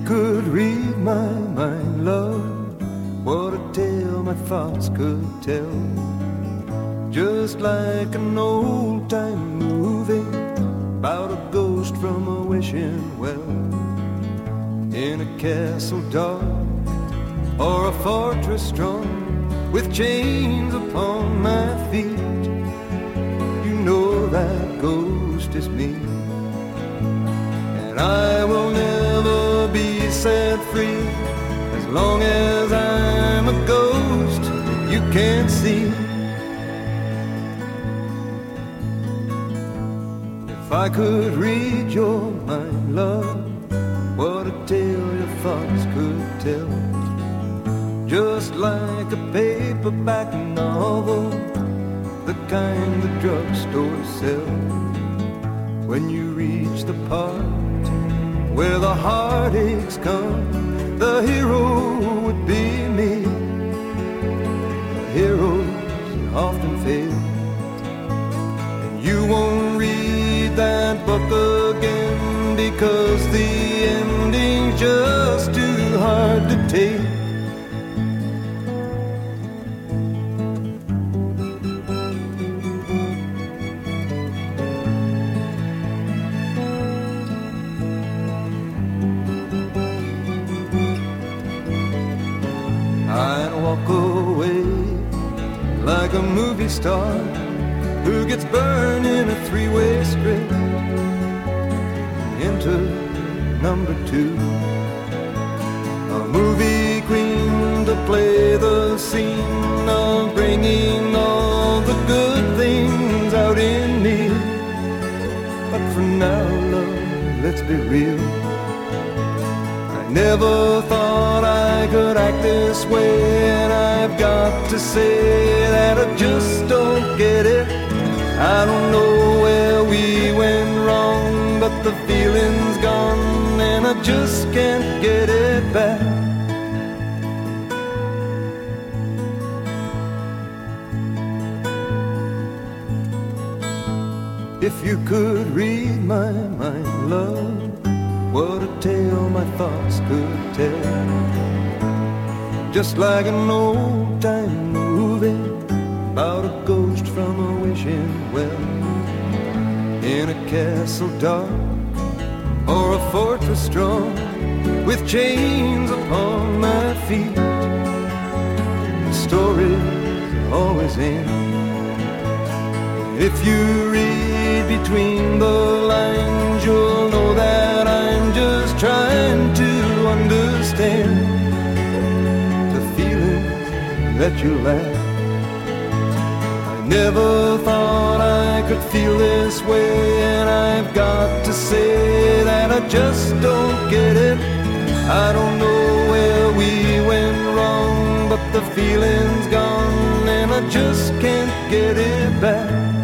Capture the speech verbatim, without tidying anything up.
could read my mind, love, what a tale my thoughts could tell. Just like an old-time movie about a ghost from a wishing well, in a castle dark or a fortress strong, with chains upon my feet. You know that ghost is me, and I will never be set free as long as I'm a ghost that you can't see. If I could read your mind, love, what a tale your thoughts could tell. Just like a paperback novel, the kind the drugstores sell. When you reach the part where the heartaches come, the hero would be me. The heroes often fail, and you won't read that book again because the ending's just too hard to take. I'd walk away like a movie star who gets burned in a three-way script into number two. A movie queen to play the scene of bringing all the good things out in me. But for now, love, let's be real, I never thought I could act this way, and I've got to say that I just don't get it. I don't know where we went wrong, but the feeling's gone and I just can't get it back. If you could read my mind, love, what a tale my thoughts could tell. Just like an old-time movie about a ghost from a wishing well, in a castle dark or a fortress strong, with chains upon my feet. The stories always end. If you read between the lines, you'll know that I'm just trying to understand the feelings that you lack. I never thought I could feel this way, and I've got to say that I just don't get it. I don't know where we went wrong, but the feeling's gone and I just can't get it back.